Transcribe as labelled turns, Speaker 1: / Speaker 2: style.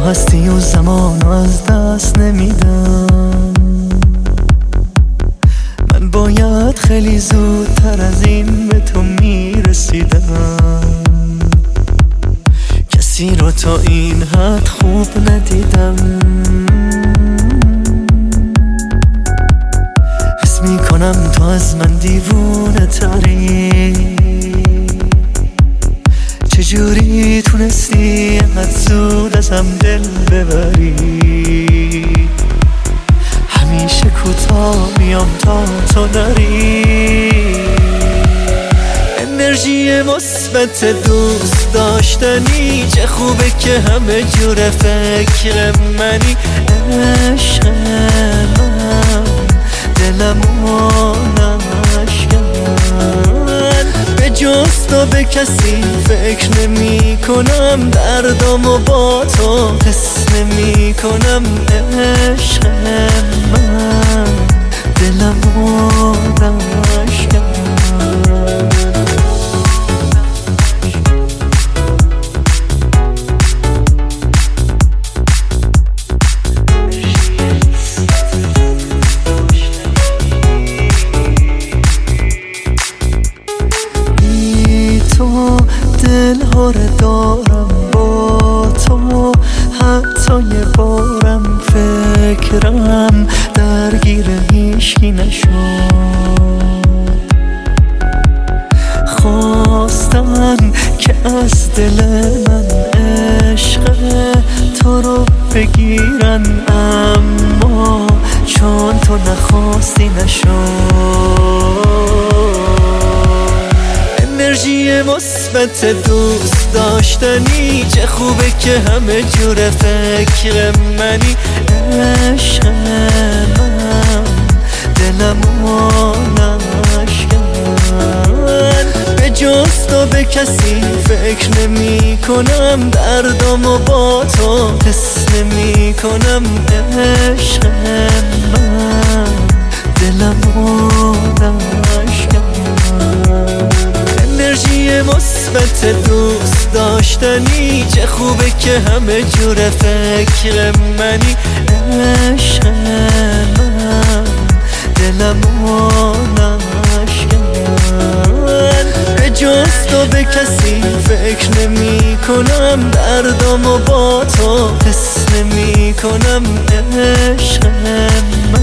Speaker 1: هستی و زمان از دست نمیدم. من باید خیلی زودتر از این به تو میرسیدم. کسی رو تا این حد خوب ندیدم. حس میکنم تو از من دیوونه تری. چجوری تونستی انقدر زود ازم دل ببری؟ همیشه کوتاه میام تا تو نری. انرژی مثبت دوست داشتنی، چه خوبه که همه جور فکر منی. عشق من دلمو نشکن. به جز تو به کسی فکر نمی کنم. دردامو با تو حس نمی کنم. عشق من دلمو نشکن. دل‌ها رو دارم با تو، حتی یه بارم فکرم درگیر هیچکی نشد. خواستن که از دل من عشق تو رو بگیرن، اما چون تو نخواستی نشد. انرژی مثبت دوست داشتنی، چه خوبه که همه جور فکر منی. عشق من دلمو نشکن. به جز تو به کسی فکر نمی کنم. دردامو با تو حس نمی کنم. عشق من دلمو نشکن. انرژی مثبت دوست داشتنی، چه خوبه که همه جور فکر منی. عشق من دلمو نشکن. به جز تو به کسی فکر نمی کنم. دردامو با تو حس نمی کنم. عشق من